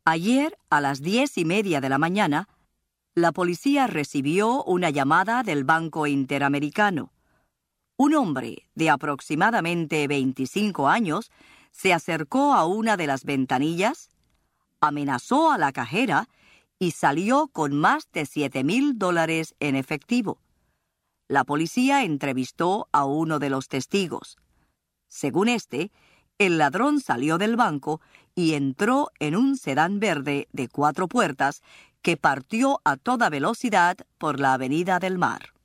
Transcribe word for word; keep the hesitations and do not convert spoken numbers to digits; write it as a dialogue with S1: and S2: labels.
S1: Ayer, a las diez y media de la mañana, la policía recibió una llamada del Banco Interamericano. Un hombre de aproximadamente veinticinco años se acercó a una de las ventanillas, amenazó a la cajera y salió con más de siete mil dólares en efectivo. La policía entrevistó a uno de los testigos. Según este, el ladrón salió del banco y entró en un sedán verde de cuatro puertas que partió a toda velocidad por la Avenida del Mar.